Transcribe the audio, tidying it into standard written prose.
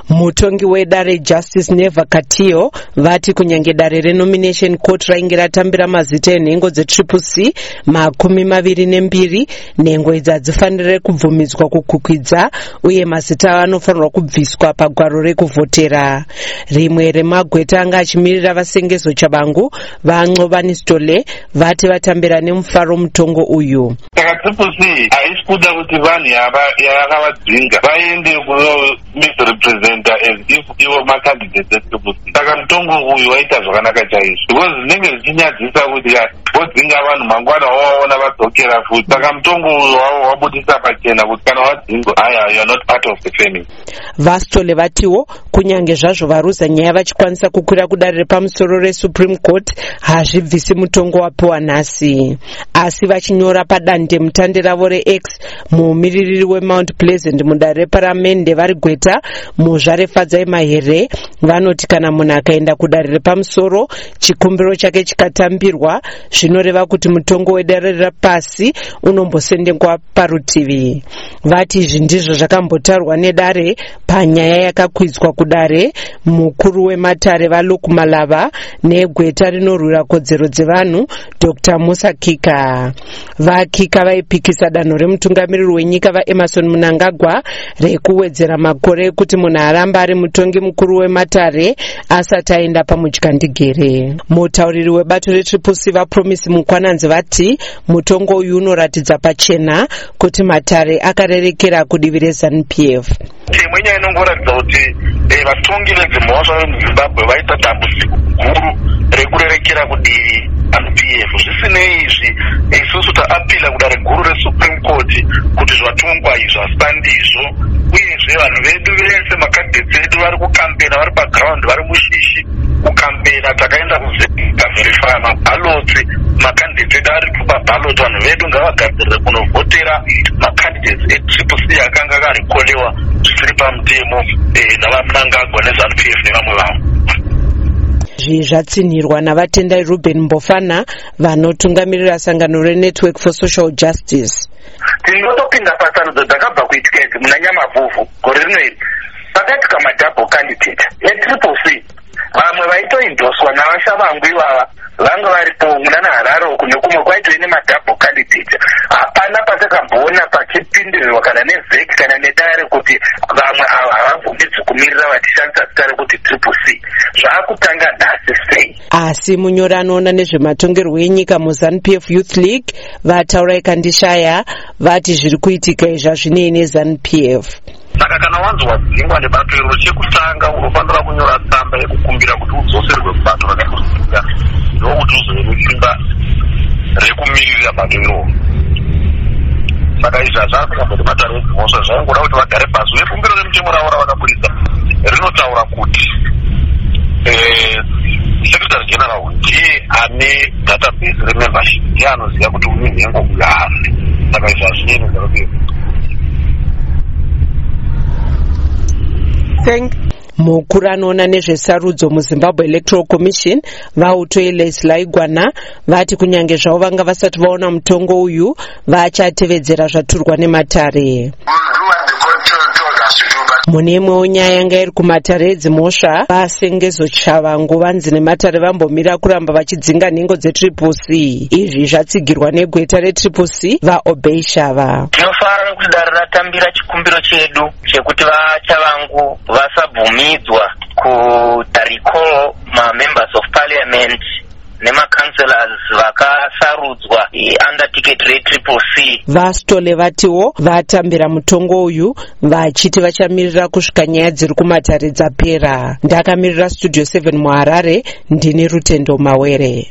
Mutongi wedare Justice Neva Katio vati kunyange dare renomination court rainge ratambira mazita enhengo dzeCCC 22 nhengo idzi hadzifanire kubvumidzwa kukukwidza uye mazita anofanirwa kubviswa pagwaro rekuvhotera. Rimwe remagweta anga achimirira vasengezo chabangu vaNxovani Stole vati vatambira nemufaro mutongo uyu. CCC haisi kuda kuti vanhu yakavadzinga vaende kunomisrepresenta as if ivo macandidates eCCC. Saka mutongo uyu waita zvakanaka chaizvo because zvinenge zvichinyadzisa kuti vodzinga vanhu mangwana wawaona vadzokera futi. Saka mutongo uyu wabudisa pachena kuti kana wadzingwa haya you are not part of the family. VaStole vatiwo kunyange zvazvo varuza nyaya vachikwanisa kukwira kudare repamusoro reSupreme Court hazvibvisi mutongo wapiwa nhasi, asi vachinyora padande mutande ravo reX mumiririri weMount Pleasant mudare reparamende vari gweta muzvarefadzai mahere vanoti kana munhu akaenda kudare repamusoro chikumbiro chake chikatambirwa zvinoreva kuti mutongo wedare repasi unombosendengwa parutivi. Vati izvi ndizvo zvakambotaurwa nedare panyaya yakakwidzwa kudare mukuru wematare vaLuke Malava negweta rinorwira kodzero dzevanhu Dr. Musa Kika. VaKika vaipikisa danho remutungamiriri wenyika vaEmmerson Mnangagwa rekuwedzera makore ekuti munhu aramba ari mutongi mukuru wematare asati aenda pamudyandigere. Mutauriri webato reCCC vaPromise Mukwananzi vati mutongo uyu unoratidza pachena kuti matare akarerekera kudivi reZANU-PF. Imwe nyaya inongoratidza kuti vatongi vedzimhosva vemuZimbabwe vaita dambudziko guru rekurerekera kudivi ZANU-PF. Zvisinei izvi isusu taapila kudare guru reSupreme Court kuti zvatongwa izvo hazvandizvo, uyezve vanhu vedu vese macandidates edu vari kukambena vari paground vari mushishi kukambena. Takaenda kuverifya mabaloti macandidates edu ari paballot. Vanhu vedu ngavagadzirire kunovhotera macandidates eCCC akanga akarikolewa zvisiri pamutemo navaMnangagwa neZANU-PF nevamwe vavo. Zvatsinhirwa navatendai Ruben Mbofana vanotungamirira sangano reNetwork for Social Justice. Tinotopinda pasarudzo dzakabva kuitika idzi muna Nyamavhuvhu gore rino iri pakati kamadouble candidate eCCC. Vamwe vaitoindoswa navashavangu ivava vanga varipo muna Harare kune kumwe kwaitove nemadouble candidate. Hapana patakamboona pachipindirirwa kana neVEC kana nedare kuti vamwe havabvumidzwi kumirira vachishandisa zita rekuti CCC. Zvakutanga nhasi sei. Asi munyori anoona nezvematongerwo enyika muZANU-PF Youth League vataura ikandishaya vati zviri kuitika izvi hazvinei neZANU-PF. Saka kana wanzi wadzingwa nebato iro, chekutanga unofanira kunyora tsamba yekukumbira kuti udzoserwe kubato rakakudzingwa ndokuti uzove nesimba rekumirira bato iro. Saka izvi hazvakamboti matare edzimhosva zvaingoda kuti vagare pasi uye fumbiro remutemo ravo ravakabudisa rinotaura kuti Secretary General ndiye ane database remembership, ndiye anoziva kuti une nhengo kuyari. Saka izvi hazvinei nezvarupe. Mukuru anoona nezvesarudzo muZimbabwe Electoral Commission vaUtoyi Leslie Igwana vati kunyange zvavo vanga vasati vaona mutongo uyu vachatevedzera zvaturwa nematare. Mune imwewo nyaya yanga iri kumatare edzimhosva vasengezo chavangu vanzi nematare vambomira kuramba vachidzinga nhengo dzeCCC. Izvi zvatsigirwa negweta reCCC vaObey Shava. Tinofanira kuti dare ratambira chikumbiro chedu chekuti vachavangu vasabvumidzwa kutariko members of parliament nemakanselas vakasarudzwa under ticket reCCC. VaStole vatiwo vatambira mutongo uyu vachiti vachamirira kusvika nyaya dziri kumatare dzapera. Ndakamirira Studio 7 muHarare, ndini Rutendo Mawere.